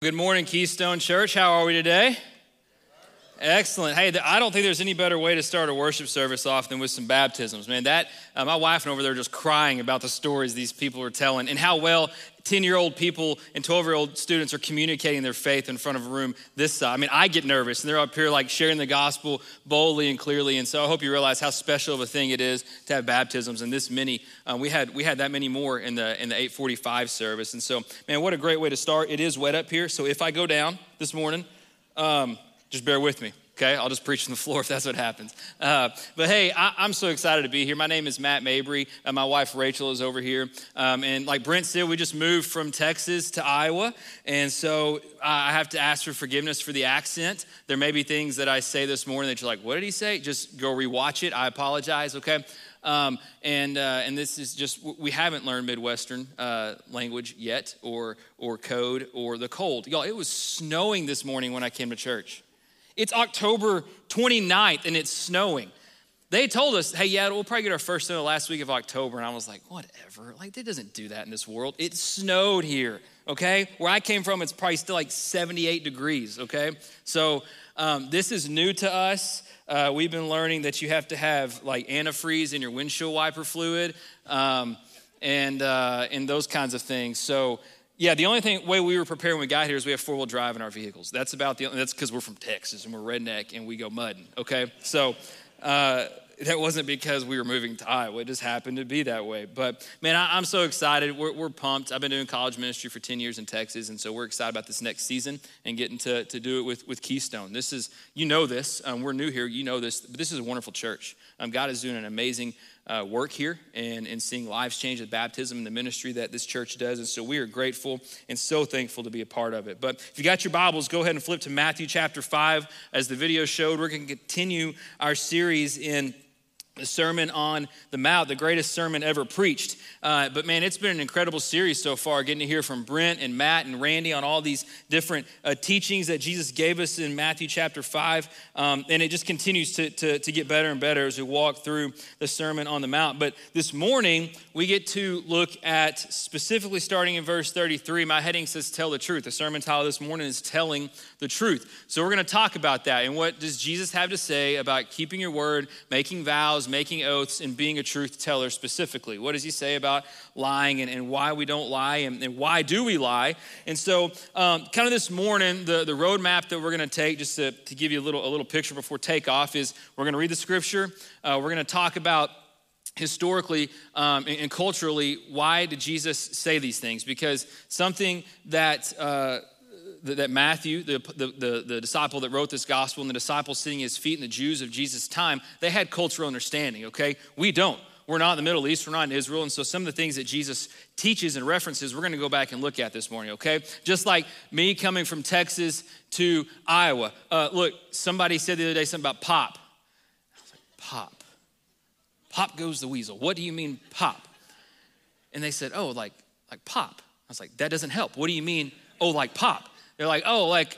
Good morning, Keystone Church. How are we today? Excellent. Hey, I don't think there's any better way to start a worship service off than with some baptisms, man. My wife and over there just crying about the stories these people are telling and how well 10-year-old people and 12-year-old students are communicating their faith in front of a room this size. I mean, I get nervous, and they're up here like sharing the gospel boldly and clearly. And so I hope you realize how special of a thing it is to have baptisms. And this many, we had that many more in the 8:45 service. And so, man, what a great way to start. It is wet up here, so if I go down this morning, just bear with me. Okay, I'll just preach from the floor if that's what happens. But hey, I'm so excited to be here. My name is Matt Mabry. My wife Rachel is over here. And like Brent said, we just moved from Texas to Iowa. And so I have to ask for forgiveness for the accent. There may be things that I say this morning that you're like, what did he say? Just go rewatch it. I apologize, okay? And this is just, we haven't learned Midwestern language yet or code or the cold. Y'all, it was snowing this morning when I came to church. It's October 29th and it's snowing. They told us, hey, yeah, we'll probably get our first snow the last week of October. And I was like, whatever. Like, it doesn't do that in this world. It snowed here, okay? Where I came from, it's probably still like 78 degrees, okay? So this is new to us. We've been learning that you have to have like antifreeze in your windshield wiper fluid and those kinds of things. So yeah, the only way we were prepared when we got here is we have 4-wheel drive in our vehicles. That's because we're from Texas and we're redneck and we go mudding, okay? So that wasn't because we were moving to Iowa. It just happened to be that way. But man, I'm so excited. We're pumped. I've been doing college ministry for 10 years in Texas, and so we're excited about this next season and getting to do it with Keystone. This is, you know this. We're new here. You know this. But this is a wonderful church. God is doing an amazing work here and seeing lives change with baptism and the ministry that this church does. And so we are grateful and so thankful to be a part of it. But if you got your Bibles, go ahead and flip to Matthew chapter 5. As the video showed, we're going to continue our series in the Sermon on the Mount, the greatest sermon ever preached. But man, it's been an incredible series so far, getting to hear from Brent and Matt and Randy on all these different teachings that Jesus gave us in Matthew chapter 5. And it just continues to get better and better as we walk through the Sermon on the Mount. But this morning, we get to look at, specifically starting in verse 33, my heading says, Tell the Truth. The sermon title this morning is Telling the Truth. So we're going to talk about that. And what does Jesus have to say about keeping your word, making vows, making oaths, and being a truth teller specifically? What does he say about lying and why we don't lie and why do we lie? And so kind of this morning, the roadmap that we're going to take, just to give you a little picture before takeoff, is we're going to read the scripture. We're going to talk about historically and culturally, why did Jesus say these things? Because something that Matthew, the disciple that wrote this gospel, and the disciples sitting at his feet and the Jews of Jesus' time, they had cultural understanding, okay? We don't. We're not in the Middle East. We're not in Israel. And so some of the things that Jesus teaches and references, we're going to go back and look at this morning, okay? Just like me coming from Texas to Iowa. Look, somebody said the other day something about pop. I was like, pop? Pop goes the weasel. What do you mean pop? And they said, oh, like pop. I was like, that doesn't help. What do you mean, oh, like pop? They're like, oh, like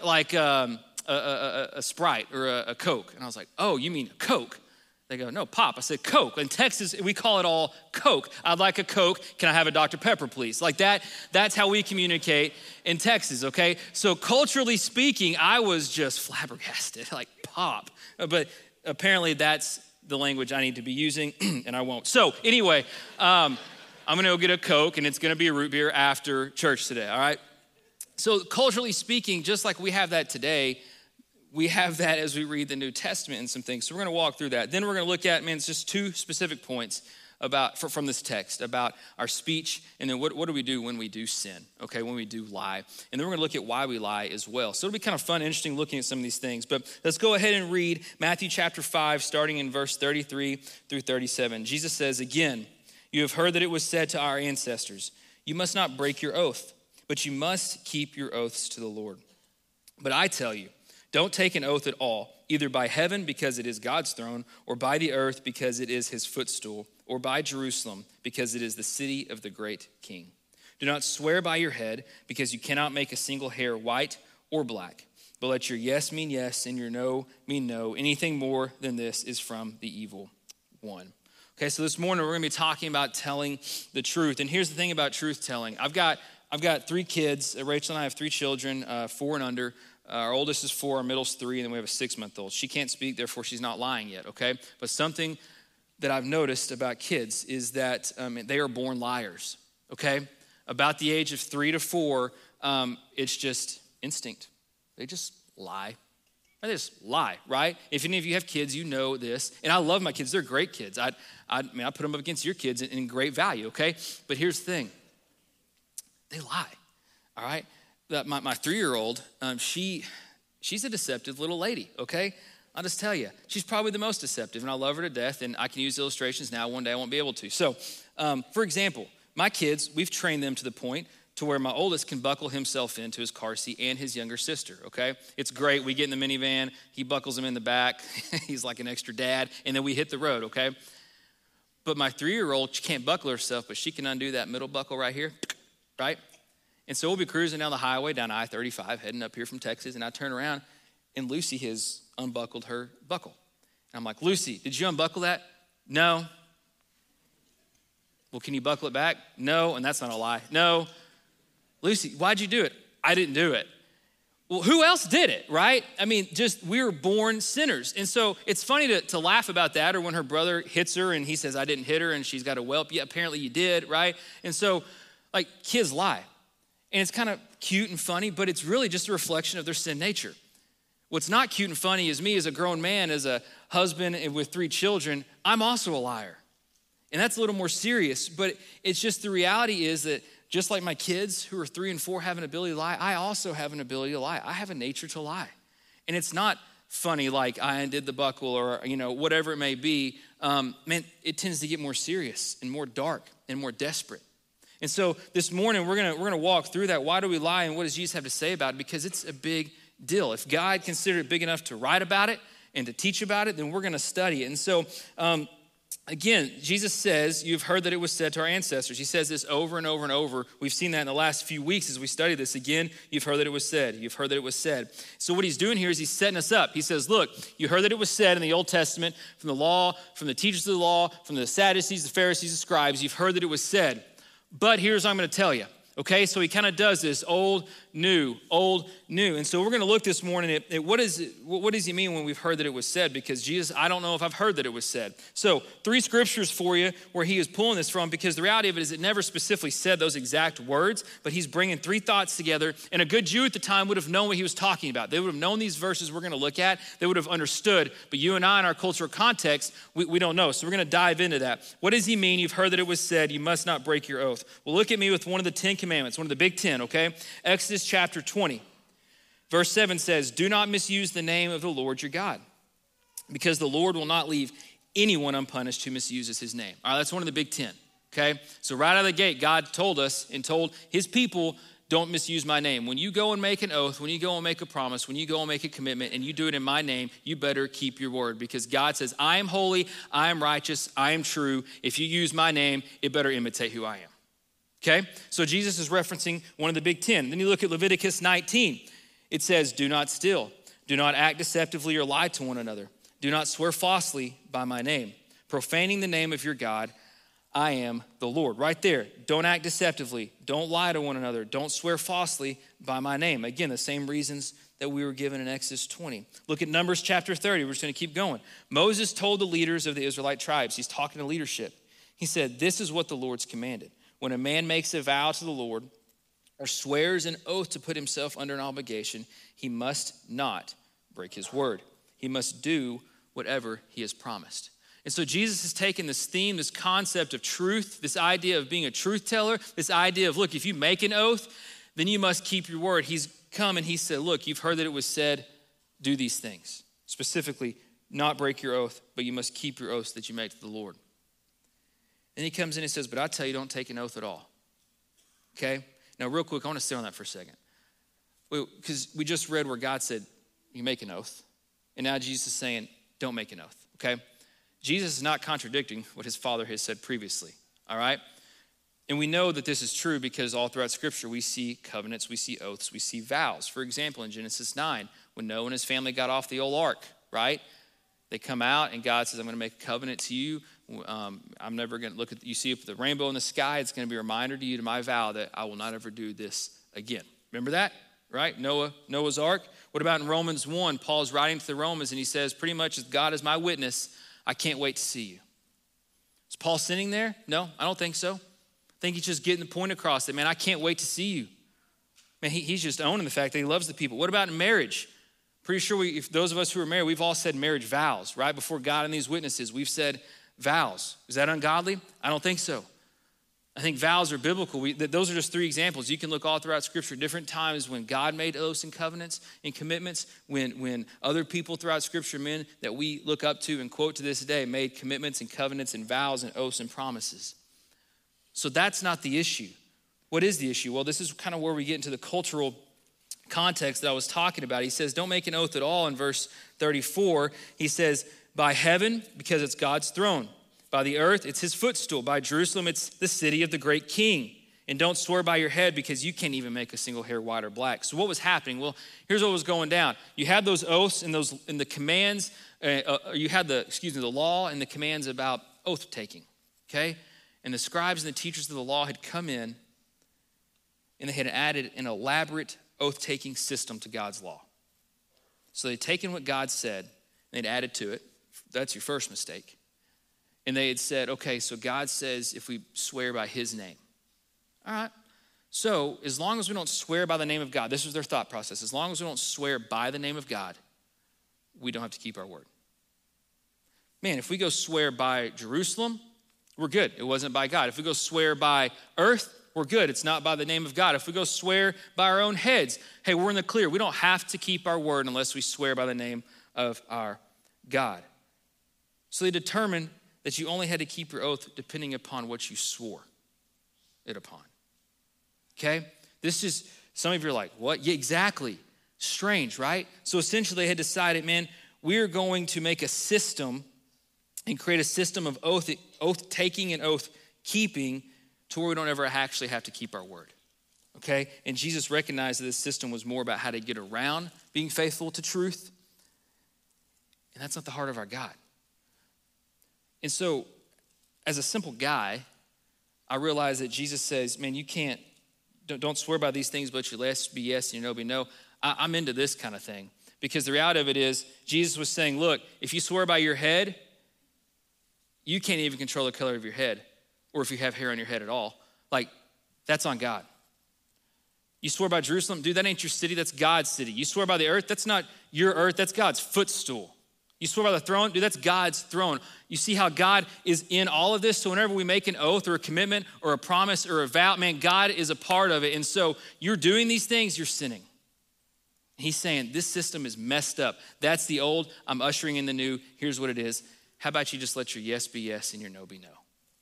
a Sprite or a Coke. And I was like, oh, you mean Coke? They go, no, pop. I said, Coke. In Texas, we call it all Coke. I'd like a Coke. Can I have a Dr. Pepper, please? Like that's how we communicate in Texas, okay? So culturally speaking, I was just flabbergasted, like pop. But apparently that's the language I need to be using, and I won't. So anyway, I'm going to go get a Coke, and it's going to be a root beer after church today, all right? So culturally speaking, just like we have that today, we have that as we read the New Testament and some things. So we're going to walk through that. Then we're going to look at, it's just 2 specific points from this text about our speech, and then what do we do when we do sin, okay, when we do lie. And then we're going to look at why we lie as well. So it'll be kind of fun and interesting looking at some of these things. But let's go ahead and read Matthew chapter 5, starting in verse 33 through 37. Jesus says, again, you have heard that it was said to our ancestors, you must not break your oath, but you must keep your oaths to the Lord. But I tell you, don't take an oath at all, either by heaven because it is God's throne, or by the earth because it is his footstool, or by Jerusalem because it is the city of the great king. Do not swear by your head because you cannot make a single hair white or black, but let your yes mean yes and your no mean no. Anything more than this is from the evil one. Okay, so this morning we're going to be talking about telling the truth. And here's the thing about truth telling. I've got I've got 3 kids. Rachel and I have 3 children, 4 and under. Our oldest is 4, our middle's 3, and then we have a 6-month-old. She can't speak, therefore she's not lying yet, okay? But something that I've noticed about kids is that they are born liars, okay? About the age of 3 to 4, it's just instinct. They just lie. They just lie, right? If any of you have kids, you know this. And I love my kids. They're great kids. I put them up against your kids in great value, okay? But here's the thing. They lie, all right? My 3-year-old, she's a deceptive little lady, okay? I'll just tell you, she's probably the most deceptive, and I love her to death, and I can use illustrations now. One day I won't be able to. So, for example, my kids, we've trained them to the point to where my oldest can buckle himself into his car seat and his younger sister, okay? It's great. We get in the minivan. He buckles him in the back. He's like an extra dad, and then we hit the road, okay? But my 3-year-old, she can't buckle herself, but she can undo that middle buckle right here, right? And so we'll be cruising down the highway, down I-35, heading up here from Texas, and I turn around, and Lucy has unbuckled her buckle. And I'm like, Lucy, did you unbuckle that? No. Well, can you buckle it back? No, and that's not a lie. No. Lucy, why'd you do it? I didn't do it. Well, who else did it, right? I mean, just we were born sinners. And so it's funny to laugh about that, or when her brother hits her and he says, I didn't hit her, and she's got a whelp. Yeah, apparently you did, right? And so, like, kids lie. And it's kind of cute and funny, but it's really just a reflection of their sin nature. What's not cute and funny is me as a grown man, as a husband and with 3 children, I'm also a liar. And that's a little more serious, but it's just the reality is that just like my kids who are 3 and 4 have an ability to lie, I also have an ability to lie. I have a nature to lie. And it's not funny like I undid the buckle or, whatever it may be. Man, it tends to get more serious and more dark and more desperate. And so this morning, we're gonna walk through that. Why do we lie, and what does Jesus have to say about it? Because it's a big deal. If God considered it big enough to write about it and to teach about it, then we're gonna study it. And so, again, Jesus says, you've heard that it was said to our ancestors. He says this over and over and over. We've seen that in the last few weeks as we study this. Again, you've heard that it was said. You've heard that it was said. So what he's doing here is he's setting us up. He says, look, you heard that it was said in the Old Testament, from the law, from the teachers of the law, from the Sadducees, the Pharisees, the scribes. You've heard that it was said. But here's what I'm going to tell you. Okay, so he kind of does this old, new. And so we're going to look this morning at what does he mean when we've heard that it was said? Because Jesus, I don't know if I've heard that it was said. So 3 scriptures for you where he is pulling this from, because the reality of it is it never specifically said those exact words, but he's bringing 3 thoughts together. And a good Jew at the time would have known what he was talking about. They would have known these verses we're going to look at. They would have understood. But you and I, in our cultural context, we don't know. So we're going to dive into that. What does he mean? You've heard that it was said, you must not break your oath. Well, look at me with one of the 10 commandments, one of the big 10, okay? Exodus chapter 20. Verse 7 says, do not misuse the name of the Lord your God, because the Lord will not leave anyone unpunished who misuses his name. All right, that's one of the big 10, okay? So right out of the gate, God told us and told his people, don't misuse my name. When you go and make an oath, when you go and make a promise, when you go and make a commitment, and you do it in my name, you better keep your word, because God says, I am holy, I am righteous, I am true. If you use my name, it better imitate who I am. Okay, so Jesus is referencing one of the big 10. Then you look at Leviticus 19. It says, do not steal, do not act deceptively or lie to one another. Do not swear falsely by my name, profaning the name of your God. I am the Lord. Right there, don't act deceptively, don't lie to one another, don't swear falsely by my name. Again, the same reasons that we were given in Exodus 20. Look at Numbers chapter 30. We're just going to keep going. Moses told the leaders of the Israelite tribes, he's talking to leadership. He said, this is what the Lord's commanded. When a man makes a vow to the Lord or swears an oath to put himself under an obligation, he must not break his word. He must do whatever he has promised. And so Jesus has taken this theme, this concept of truth, this idea of being a truth teller, this idea of, look, if you make an oath, then you must keep your word. He's come and he said, look, you've heard that it was said, do these things. Specifically, not break your oath, but you must keep your oaths that you make to the Lord. Then he comes in and says, but I tell you, don't take an oath at all. Okay? Now, real quick, I want to stay on that for a second. Because we just read where God said, you make an oath. And now Jesus is saying, don't make an oath. Okay? Jesus is not contradicting what his Father has said previously. All right? And we know that this is true because all throughout Scripture, we see covenants, we see oaths, we see vows. For example, in Genesis 9, when Noah and his family got off the old ark, right? They come out and God says, I'm going to make a covenant to you I'm never going to look at, you see the rainbow in the sky, it's going to be a reminder to you to my vow that I will not ever do this again. Remember that, right? Noah's Ark. What about in Romans 1? Paul's writing to the Romans and he says, pretty much, as God is my witness, I can't wait to see you. Is Paul sinning there? No, I don't think so. I think he's just getting the point across that, man, I can't wait to see you. Man, he's just owning the fact that he loves the people. What about in marriage? Pretty sure if those of us who are married, we've all said marriage vows, right? Before God and these witnesses, we've said vows. Is that ungodly? I don't think so. I think vows are biblical. Those are just 3 examples. You can look all throughout Scripture, different times when God made oaths and covenants and commitments, when other people throughout Scripture, men that we look up to and quote to this day, made commitments and covenants and vows and oaths and promises. So that's not the issue. What is the issue? Well, this is kind of where we get into the cultural context that I was talking about. He says, don't make an oath at all in verse 34. He says, by heaven, because it's God's throne. By the earth, it's his footstool. By Jerusalem, it's the city of the great king. And don't swear by your head because you can't even make a single hair white or black. So what was happening? Well, here's what was going down. You had those oaths and the commands. You had the law and the commands about oath taking. Okay? And the scribes and the teachers of the law had come in and they had added an elaborate oath-taking system to God's law. So they'd taken what God said and they'd added to it. That's your first mistake. And they had said, okay, so God says if we swear by his name. All right. So as long as we don't swear by the name of God, this was their thought process. As long as we don't swear by the name of God, we don't have to keep our word. Man, if we go swear by Jerusalem, we're good. It wasn't by God. If we go swear by earth, we're good. It's not by the name of God. If we go swear by our own heads, hey, we're in the clear. We don't have to keep our word unless we swear by the name of our God. So they determined that you only had to keep your oath depending upon what you swore it upon. Okay? This is, some of you are like, what? Yeah, exactly. Strange, right? So essentially they had decided, man, we're going to make a system and create a system of oath taking and oath keeping to where we don't ever actually have to keep our word. Okay? And Jesus recognized that this system was more about how to get around being faithful to truth. And that's not the heart of our God. And so, as a simple guy, I realize that Jesus says, man, you can't, don't swear by these things, but your yes be yes and your no be no. I'm into this kind of thing. Because the reality of it is, Jesus was saying, look, if you swear by your head, you can't even control the color of your head. Or if you have hair on your head at all. Like, that's on God. You swear by Jerusalem, dude, that ain't your city, that's God's city. You swear by the earth, that's not your earth, that's God's footstool. You swear by the throne, dude, that's God's throne. You see how God is in all of this? So whenever we make an oath or a commitment or a promise or a vow, man, God is a part of it. And so you're doing these things, you're sinning. He's saying this system is messed up. That's the old, I'm ushering in the new, here's what it is. How about you just let your yes be yes and your no be no?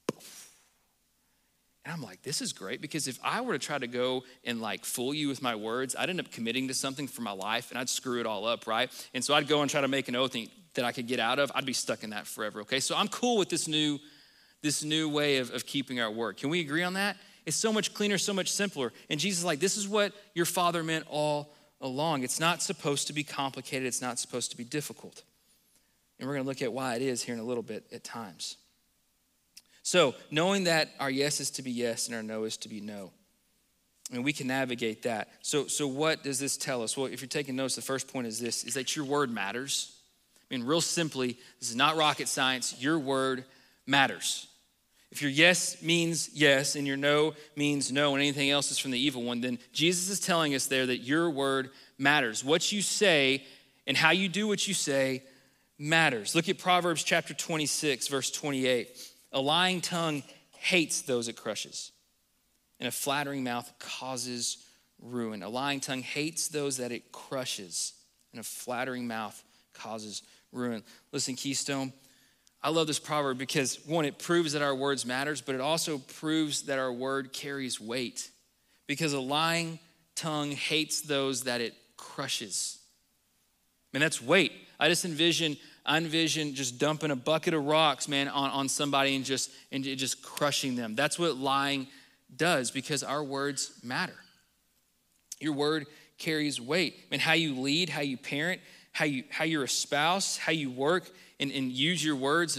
And I'm like, this is great, because if I were to try to go and like fool you with my words, I'd end up committing to something for my life and I'd screw it all up, right? And so I'd go and try to make an oath that I could get out of. I'd be stuck in that forever, okay? So I'm cool with this new way of keeping our word. Can we agree on that? It's so much cleaner, so much simpler. And Jesus is like, this is what your Father meant all along. It's not supposed to be complicated. It's not supposed to be difficult. And we're going to look at why it is here in a little bit at times. So knowing that our yes is to be yes and our no is to be no. And we can navigate that. So what does this tell us? Well, if you're taking notes, the first point is this, is that your word matters. I mean, real simply, this is not rocket science. Your word matters. If your yes means yes and your no means no and anything else is from the evil one, then Jesus is telling us there that your word matters. What you say and how you do what you say matters. Look at Proverbs chapter 26, verse 28. A lying tongue hates those it crushes, and a flattering mouth causes ruin. A lying tongue hates those that it crushes, and a flattering mouth causes ruin. Listen, Keystone, I love this proverb because, one, it proves that our words matters, but it also proves that our word carries weight, because a lying tongue hates those that it crushes. Man, that's weight. I envision just dumping a bucket of rocks, man, on somebody and just crushing them. That's what lying does, because our words matter. Your word carries weight. I mean, how you lead, how you parent, how you're a spouse, how you work and use your words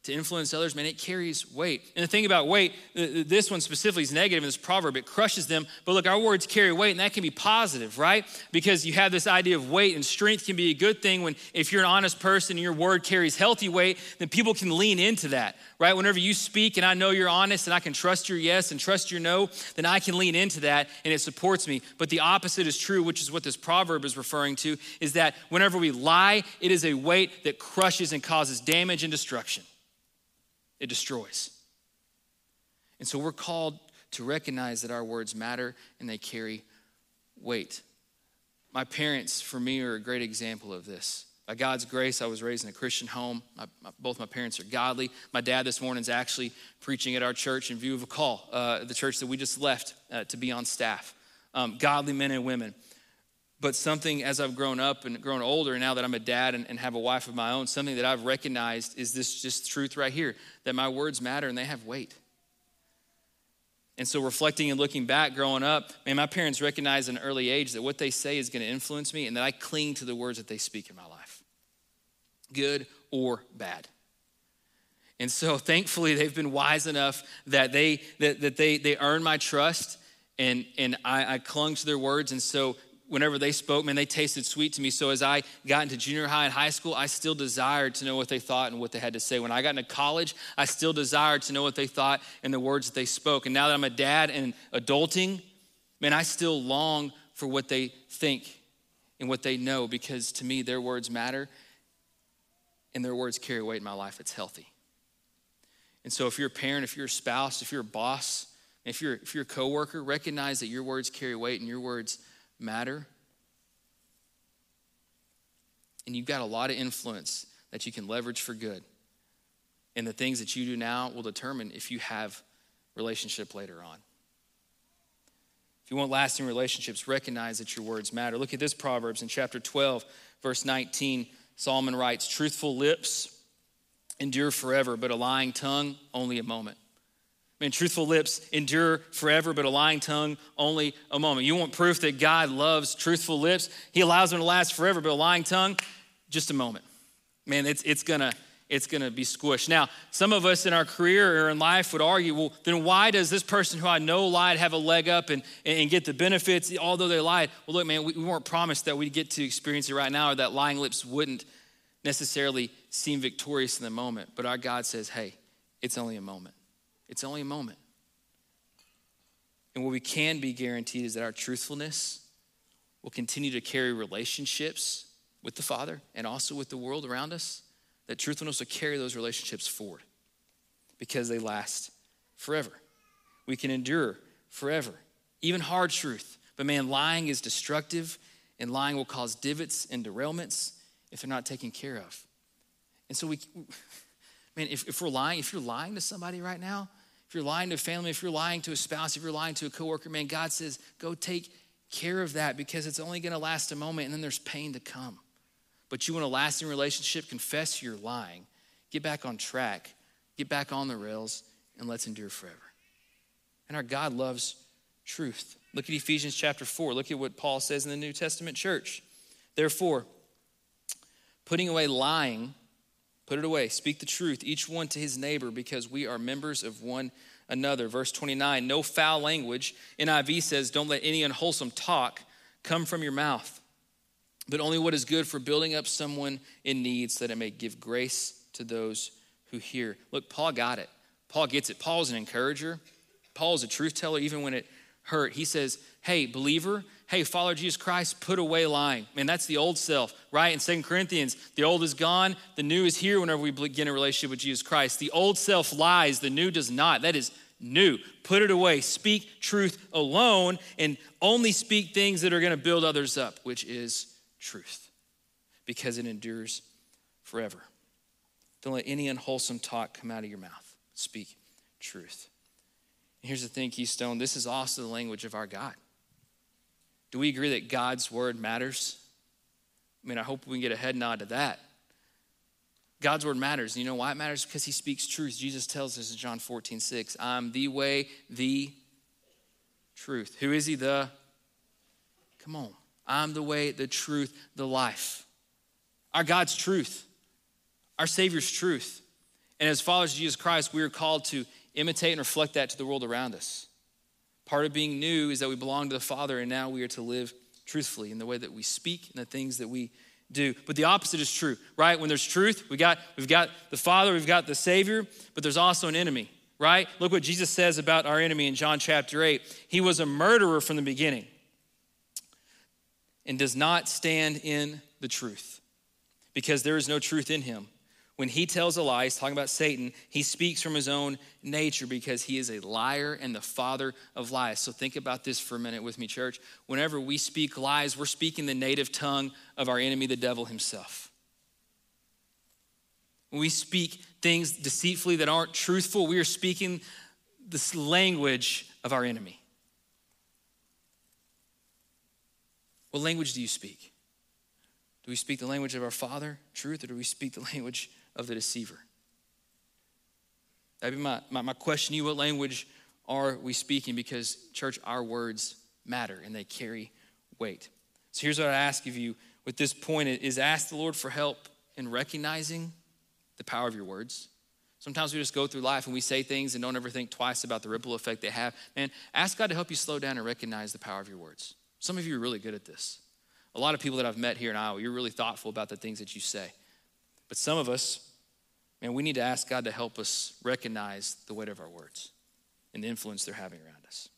to influence others, man, it carries weight. And the thing about weight, this one specifically is negative in this proverb. It crushes them. But look, our words carry weight, and that can be positive, right? Because you have this idea of weight, and strength can be a good thing when if you're an honest person and your word carries healthy weight, then people can lean into that, right? Whenever you speak and I know you're honest and I can trust your yes and trust your no, then I can lean into that and it supports me. But the opposite is true, which is what this proverb is referring to, is that whenever we lie, it is a weight that crushes and causes damage and destruction. It destroys. And so we're called to recognize that our words matter and they carry weight. My parents, for me, are a great example of this. By God's grace, I was raised in a Christian home. Both my parents are godly. My dad this morning is actually preaching at our church in view of a call, the church that we just left to be on staff. Godly men and women. But something as I've grown up and grown older, and now that I'm a dad and have a wife of my own, something that I've recognized is this just truth right here, that my words matter and they have weight. And so reflecting and looking back growing up, man, my parents recognized at an early age that what they say is going to influence me and that I cling to the words that they speak in my life, good or bad. And so thankfully they've been wise enough that they earned my trust and I clung to their words. And so whenever they spoke, man, they tasted sweet to me. So as I got into junior high and high school, I still desired to know what they thought and what they had to say. When I got into college, I still desired to know what they thought and the words that they spoke. And now that I'm a dad and adulting, man, I still long for what they think and what they know, because to me, their words matter and their words carry weight in my life. It's healthy. And so if you're a parent, if you're a spouse, if you're a boss, if you're a coworker, recognize that your words carry weight and your words matter. And you've got a lot of influence that you can leverage for good. And the things that you do now will determine if you have relationship later on. If you want lasting relationships, recognize that your words matter. Look at this Proverbs in chapter 12, verse 19. Solomon writes, "Truthful lips endure forever, but a lying tongue only a moment." Man, truthful lips endure forever, but a lying tongue, only a moment. You want proof that God loves truthful lips? He allows them to last forever, but a lying tongue, just a moment. Man, it's gonna be squished. Now, some of us in our career or in life would argue, well, then why does this person who I know lied have a leg up and get the benefits, although they lied? Well, look, man, we weren't promised that we'd get to experience it right now, or that lying lips wouldn't necessarily seem victorious in the moment. But our God says, hey, it's only a moment. It's only a moment. And what we can be guaranteed is that our truthfulness will continue to carry relationships with the Father and also with the world around us. That truthfulness will carry those relationships forward because they last forever. We can endure forever, even hard truth. But man, lying is destructive, and lying will cause divots and derailments if they're not taken care of. And so man, if you're lying to somebody right now, if you're lying to a family, if you're lying to a spouse, if you're lying to a coworker, man, God says, go take care of that, because it's only gonna last a moment and then there's pain to come. But you want a lasting relationship, confess you're lying, get back on track, get back on the rails, and let's endure forever. And our God loves truth. Look at Ephesians chapter 4. Look at what Paul says in the New Testament church. Therefore, putting away lying, put it away. Speak the truth, each one to his neighbor, because we are members of one another. Verse 29, no foul language. NIV says, don't let any unwholesome talk come from your mouth, but only what is good for building up someone in need, so that it may give grace to those who hear. Look, Paul got it. Paul gets it. Paul's an encourager. Paul's a truth teller, even when it hurt. He says, hey, believer, hey, follower of Jesus Christ, put away lying. Man, that's the old self, right? In 2 Corinthians, the old is gone, the new is here whenever we begin a relationship with Jesus Christ. The old self lies, the new does not. That is new. Put it away. Speak truth alone, and only speak things that are going to build others up, which is truth, because it endures forever. Don't let any unwholesome talk come out of your mouth. Speak truth. And here's the thing, Keystone, this is also the language of our God. Do we agree that God's word matters? I mean, I hope we can get a head nod to that. God's word matters. And you know why it matters? Because he speaks truth. Jesus tells us in John 14:6, I'm the way, the truth. Who is he? Come on. I'm the way, the truth, the life. Our God's truth. Our Savior's truth. And as followers of Jesus Christ, we are called to imitate and reflect that to the world around us. Part of being new is that we belong to the Father, and now we are to live truthfully in the way that we speak and the things that we do. But the opposite is true, right? When there's truth, we've got the Father, we've got the Savior, but there's also an enemy, right? Look what Jesus says about our enemy in John chapter 8. He was a murderer from the beginning and does not stand in the truth because there is no truth in him. When he tells a lie, he's talking about Satan, he speaks from his own nature because he is a liar and the father of lies. So think about this for a minute with me, church. Whenever we speak lies, we're speaking the native tongue of our enemy, the devil himself. When we speak things deceitfully that aren't truthful, we are speaking this language of our enemy. What language do you speak? Do we speak the language of our Father, truth, or do we speak the language of the deceiver? That'd be my question to you. What language are we speaking? Because, church, our words matter and they carry weight. So here's what I ask of you with this point is ask the Lord for help in recognizing the power of your words. Sometimes we just go through life and we say things and don't ever think twice about the ripple effect they have. Man, ask God to help you slow down and recognize the power of your words. Some of you are really good at this. A lot of people that I've met here in Iowa, you're really thoughtful about the things that you say. But some of us, man, we need to ask God to help us recognize the weight of our words and the influence they're having around us.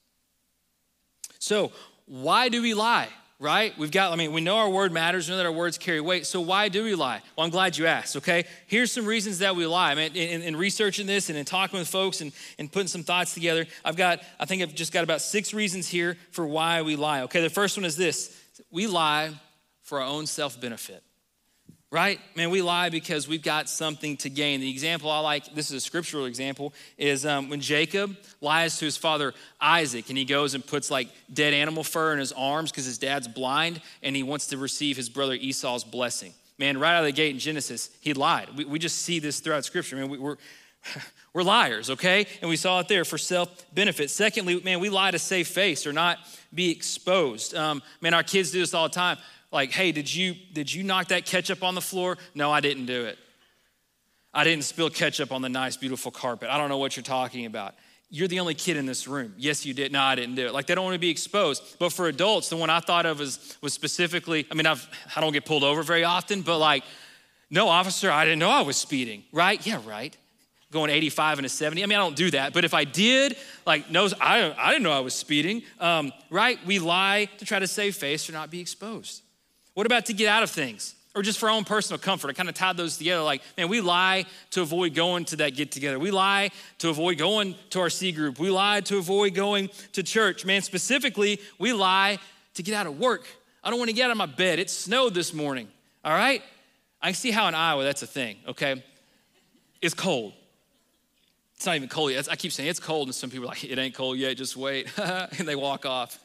So why do we lie, right? We know our word matters. We know that our words carry weight. So why do we lie? Well, I'm glad you asked, okay? Here's some reasons that we lie. Man, in researching this and in talking with folks and putting some thoughts together, I've just got about 6 reasons here for why we lie, okay? The first one is this. We lie for our own self-benefit. Right? Man, we lie because we've got something to gain. The example I like, this is a scriptural example, is when Jacob lies to his father Isaac and he goes and puts like dead animal fur in his arms because his dad's blind and he wants to receive his brother Esau's blessing. Man, right out of the gate in Genesis, he lied. We just see this throughout scripture. Man, we're liars, okay? And we saw it there for self-benefit. Secondly, man, we lie to save face or not be exposed. Man, our kids do this all the time. Like, hey, did you knock that ketchup on the floor? No, I didn't do it. I didn't spill ketchup on the nice, beautiful carpet. I don't know what you're talking about. You're the only kid in this room. Yes, you did. No, I didn't do it. Like, they don't want to be exposed. But for adults, the one I thought of was specifically, I don't get pulled over very often, but like, no, officer, I didn't know I was speeding, right? Yeah, right. Going 85 and a 70. I don't do that. But if I did, like, no, I didn't know I was speeding, right? We lie to try to save face or not be exposed. What about to get out of things or just for our own personal comfort? I kind of tied those together. Like, man, we lie to avoid going to that get together. We lie to avoid going to our C group. We lie to avoid going to church. Man, specifically, we lie to get out of work. I don't want to get out of my bed. It snowed this morning, all right? I can see how in Iowa that's a thing, okay? It's cold. It's not even cold yet. I keep saying it's cold, and some people are like, it ain't cold yet, just wait. And they walk off.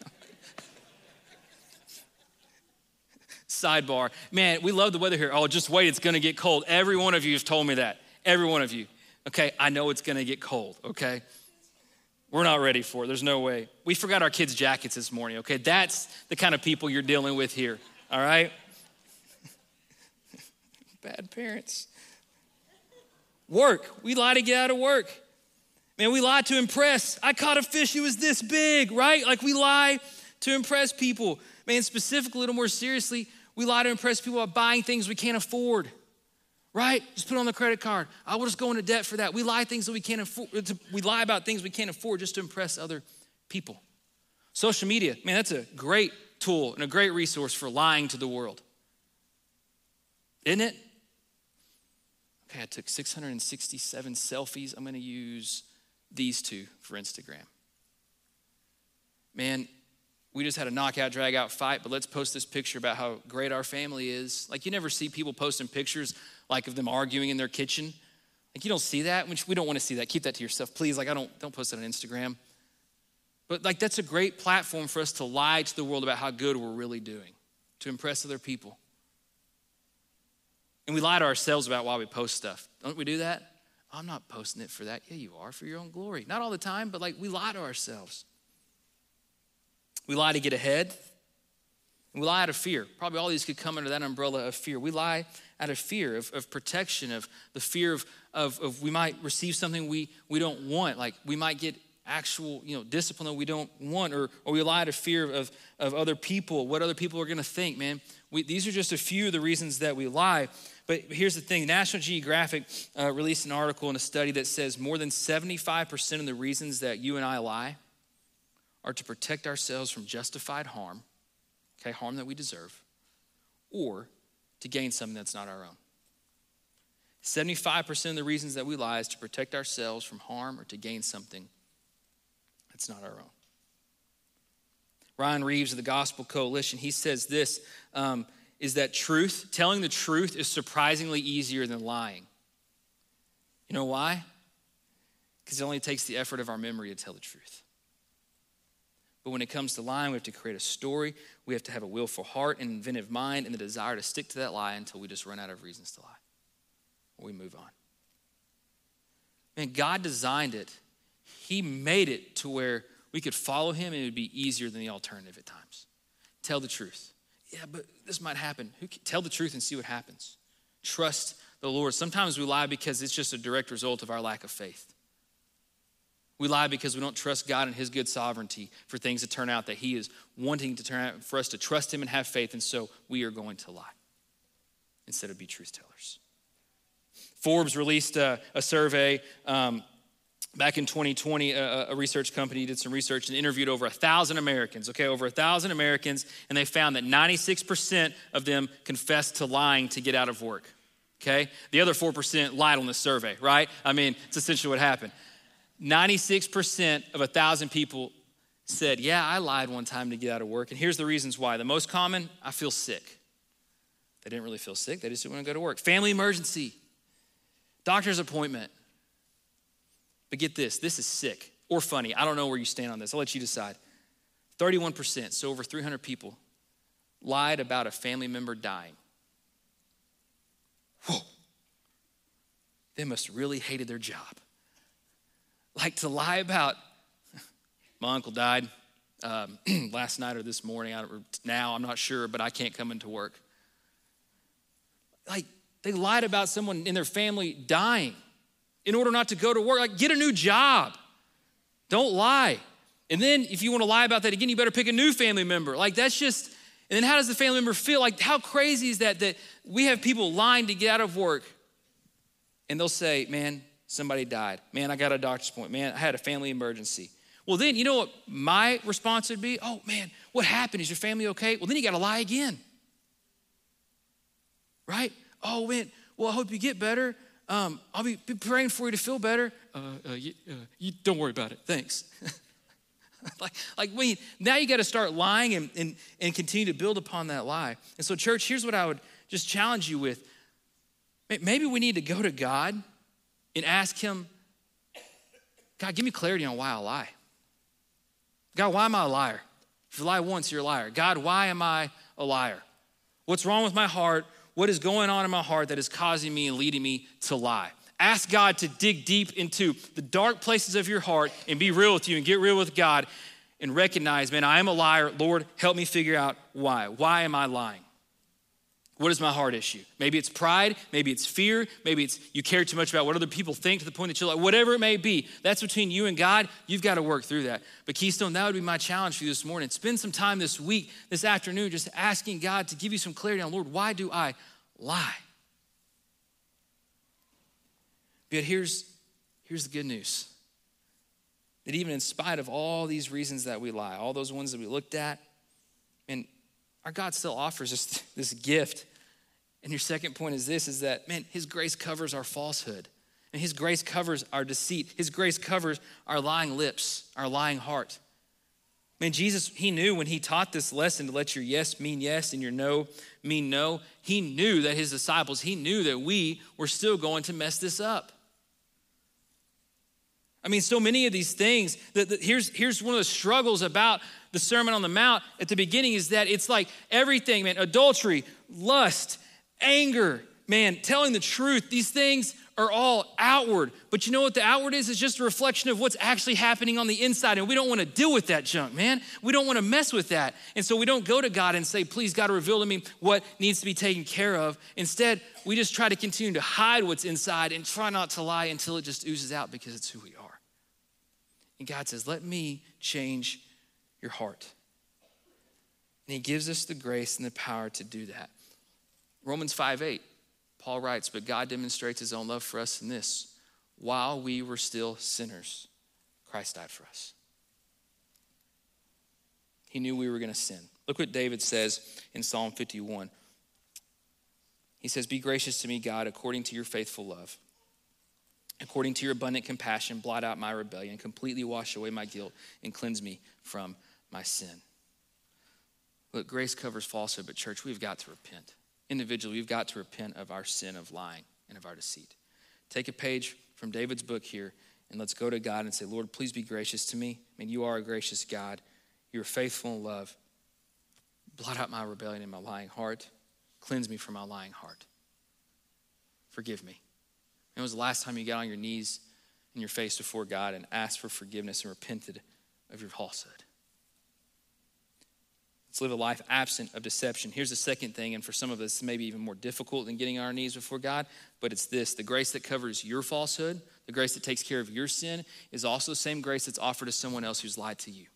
Sidebar. Man, we love the weather here. Oh, just wait, it's gonna get cold. Every one of you has told me that. Every one of you. Okay, I know it's gonna get cold, okay? We're not ready for it, there's no way. We forgot our kids' jackets this morning, okay? That's the kind of people you're dealing with here, all right? Bad parents. Work, we lie to get out of work. Man, we lie to impress. I caught a fish, it was this big, right? Like, we lie to impress people. Man, specifically, a little more seriously, we lie to impress people by buying things we can't afford, right? Just put it on the credit card. I will just go into debt for that. We lie things that we can't afford. We lie about things we can't afford just to impress other people. Social media, man, that's a great tool and a great resource for lying to the world. Isn't it? Okay, I took 667 selfies. I'm going to use these 2 for Instagram. Man, we just had a knockout, drag out fight, but let's post this picture about how great our family is. Like, you never see people posting pictures like of them arguing in their kitchen. Like, you don't see that, which we don't want to see that. Keep that to yourself, please. Like, don't post it on Instagram. But like, that's a great platform for us to lie to the world about how good we're really doing, to impress other people. And we lie to ourselves about why we post stuff. Don't we do that? I'm not posting it for that. Yeah, you are, for your own glory. Not all the time, but like, we lie to ourselves. We lie to get ahead. And we lie out of fear. Probably all these could come under that umbrella of fear. We lie out of fear, of protection, of the fear of we might receive something we don't want. Like we might get actual discipline that we don't want, or we lie out of fear of other people, what other people are going to think, man. These are just a few of the reasons that we lie. But here's the thing. National Geographic released an article in a study that says more than 75% of the reasons that you and I lie are to protect ourselves from justified harm, okay, harm that we deserve, or to gain something that's not our own. 75% of the reasons that we lie is to protect ourselves from harm or to gain something that's not our own. Ryan Reeves of the Gospel Coalition, he says this, is that telling the truth is surprisingly easier than lying. You know why? Because it only takes the effort of our memory to tell the truth. But when it comes to lying, we have to create a story. We have to have a willful heart, an inventive mind, and the desire to stick to that lie until we just run out of reasons to lie. Or we move on. Man, God designed it. He made it to where we could follow him and it would be easier than the alternative at times. Tell the truth. Yeah, but this might happen. Tell the truth and see what happens. Trust the Lord. Sometimes we lie because it's just a direct result of our lack of faith. We lie because we don't trust God and his good sovereignty for things to turn out that he is wanting to turn out, for us to trust him and have faith, and so we are going to lie instead of be truth tellers. Forbes released a survey back in 2020. A research company did some research and interviewed over 1,000 Americans, over 1,000 Americans, and they found that 96% of them confessed to lying to get out of work, okay? The other 4% lied on the survey, right? I mean, it's essentially what happened. 96% of 1,000 people said, yeah, I lied one time to get out of work. And here's the reasons why. The most common, I feel sick. They didn't really feel sick. They just didn't want to go to work. Family emergency, doctor's appointment. But get this is sick or funny. I don't know where you stand on this. I'll let you decide. 31%, so over 300 people, lied about a family member dying. Whoa. They must really hated their job. Like to lie about, my uncle died last night or this morning, or now, I'm not sure, but I can't come into work. Like they lied about someone in their family dying in order not to go to work. Like get a new job. Don't lie. And then if you want to lie about that again, you better pick a new family member. Like that's just, and then how does the family member feel? Like how crazy is that we have people lying to get out of work and they'll say, man, somebody died. Man, I got a doctor's appointment. Man, I had a family emergency. Well, then, you know what my response would be? Oh, man, what happened? Is your family okay? Well, then you got to lie again. Right? Oh, man, well, I hope you get better. I'll be praying for you to feel better. You don't worry about it. Thanks. Now you got to start lying and continue to build upon that lie. And so, church, here's what I would just challenge you with. Maybe we need to go to God and ask him, God, give me clarity on why I lie. God, why am I a liar? If you lie once, you're a liar. God, why am I a liar? What's wrong with my heart? What is going on in my heart that is causing me and leading me to lie? Ask God to dig deep into the dark places of your heart and be real with you and get real with God and recognize, man, I am a liar. Lord, help me figure out why. Why am I lying? What is my heart issue? Maybe it's pride, maybe it's fear, maybe it's you care too much about what other people think to the point that you're like, whatever it may be, that's between you and God. You've got to work through that. But Keystone, that would be my challenge for you this morning. Spend some time this week, this afternoon, just asking God to give you some clarity on, Lord, why do I lie? But here's the good news. That even in spite of all these reasons that we lie, all those ones that we looked at, and our God still offers us this gift. And your second point is this, is that, man, his grace covers our falsehood. And his grace covers our deceit. His grace covers our lying lips, our lying heart. Man, Jesus, he knew when he taught this lesson to let your yes mean yes and your no mean no. He knew that his disciples, he knew that we were still going to mess this up. I mean, so many of these things, here's one of the struggles about the Sermon on the Mount at the beginning is that it's like everything, man, adultery, lust, anger, man, telling the truth, these things are all outward. But you know what the outward is? It's just a reflection of what's actually happening on the inside. And we don't want to deal with that junk, man. We don't want to mess with that. And so we don't go to God and say, please, God, reveal to me what needs to be taken care of. Instead, we just try to continue to hide what's inside and try not to lie until it just oozes out because it's who we are. And God says, let me change your heart. And he gives us the grace and the power to do that. Romans 5:8. Paul writes, but God demonstrates his own love for us in this: while we were still sinners, Christ died for us. He knew we were going to sin. Look what David says in Psalm 51. He says, be gracious to me, God, according to your faithful love. According to your abundant compassion, blot out my rebellion, completely wash away my guilt, and cleanse me from my sin. Look, grace covers falsehood, but church, we've got to repent. Individually, we've got to repent of our sin of lying and of our deceit. Take a page from David's book here, and let's go to God and say, Lord, please be gracious to me. I mean, you are a gracious God. You are faithful in love. Blot out my rebellion and my lying heart. Cleanse me from my lying heart. Forgive me. When was the last time you got on your knees in your face before God and asked for forgiveness and repented of your falsehood? Let's live a life absent of deception. Here's the second thing, and for some of us, maybe even more difficult than getting on our knees before God, but it's this: the grace that covers your falsehood, the grace that takes care of your sin, is also the same grace that's offered to someone else who's lied to you.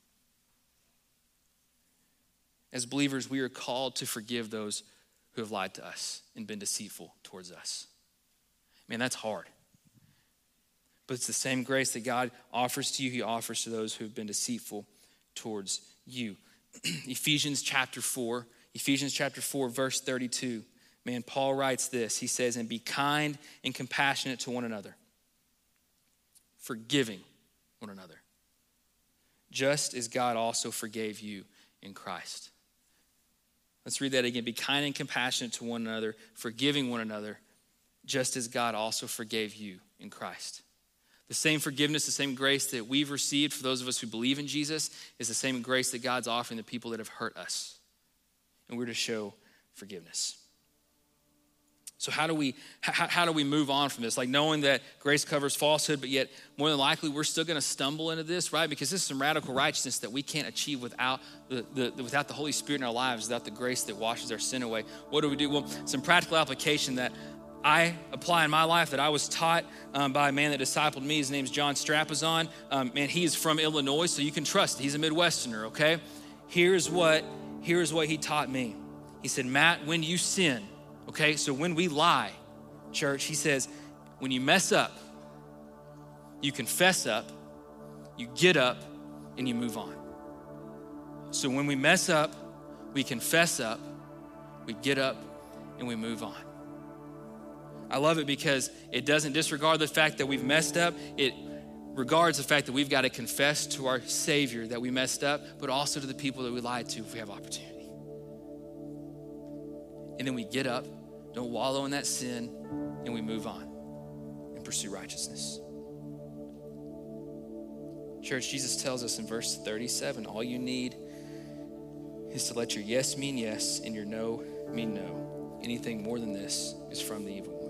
As believers, we are called to forgive those who have lied to us and been deceitful towards us. Man, that's hard. But it's the same grace that God offers to you, he offers to those who have been deceitful towards you. Ephesians chapter 4, verse 32. Man, Paul writes this. He says, and be kind and compassionate to one another, forgiving one another, just as God also forgave you in Christ. Let's read that again. Be kind and compassionate to one another, forgiving one another, just as God also forgave you in Christ. The same forgiveness, the same grace that we've received for those of us who believe in Jesus is the same grace that God's offering the people that have hurt us. And we're to show forgiveness. So how do we move on from this? Like, knowing that grace covers falsehood, but yet more than likely we're still going to stumble into this, right? Because this is some radical righteousness that we can't achieve without the Holy Spirit in our lives, without the grace that washes our sin away. What do we do? Well, some practical application that I apply in my life that I was taught by a man that discipled me. His name's John Strapazon. Man, he is from Illinois, so you can trust. He's a Midwesterner, okay? Here's what he taught me. He said, Matt, when you sin, okay, so when we lie, church, he says, when you mess up, you confess up, you get up, and you move on. So when we mess up, we confess up, we get up, and we move on. I love it because it doesn't disregard the fact that we've messed up. It regards the fact that we've got to confess to our Savior that we messed up, but also to the people that we lied to if we have opportunity. And then we get up, don't wallow in that sin, and we move on and pursue righteousness. Church, Jesus tells us in verse 37, all you need is to let your yes mean yes and your no mean no. Anything more than this is from the evil one.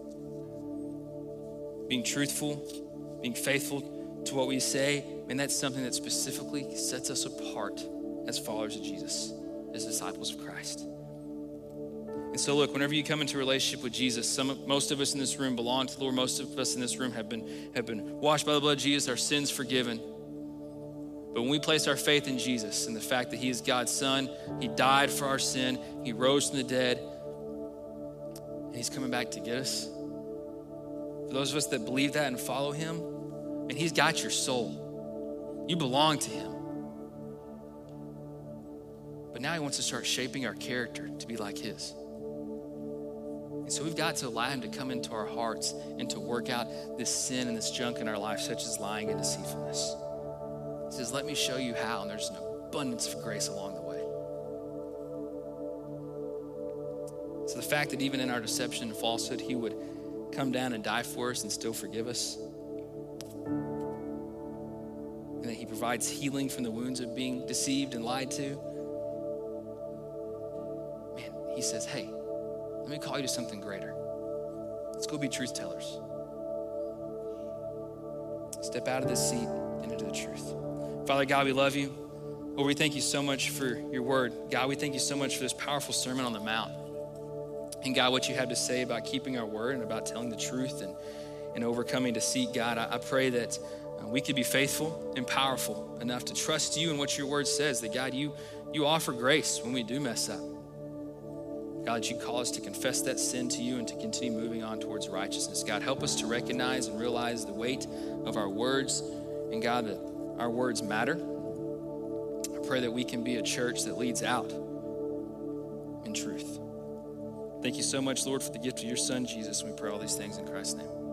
Being truthful, being faithful to what we say, and that's something that specifically sets us apart as followers of Jesus, as disciples of Christ. And so look, whenever you come into a relationship with Jesus, most of us in this room belong to the Lord. Most of us in this room have been washed by the blood of Jesus, our sins forgiven. But when we place our faith in Jesus and the fact that he is God's son, he died for our sin, he rose from the dead, and he's coming back to get us. For those of us that believe that and follow him, and he's got your soul. You belong to him. But now he wants to start shaping our character to be like his. And so we've got to allow him to come into our hearts and to work out this sin and this junk in our life, such as lying and deceitfulness. He says, let me show you how, and there's an abundance of grace along the way. So the fact that even in our deception and falsehood, he would come down and die for us and still forgive us, and that he provides healing from the wounds of being deceived and lied to. Man, he says, hey, let me call you to something greater. Let's go be truth tellers. Step out of this seat and into the truth. Father God, we love you. Lord, we thank you so much for your word. God, we thank you so much for this powerful Sermon on the Mount. And God, what you have to say about keeping our word and about telling the truth and overcoming deceit, God, I pray that we could be faithful and powerful enough to trust you and what your word says, that God, you offer grace when we do mess up. God, that you call us to confess that sin to you and to continue moving on towards righteousness. God, help us to recognize and realize the weight of our words, and God, that our words matter. I pray that we can be a church that leads out in truth. Thank you so much, Lord, for the gift of your son, Jesus. We pray all these things in Christ's name.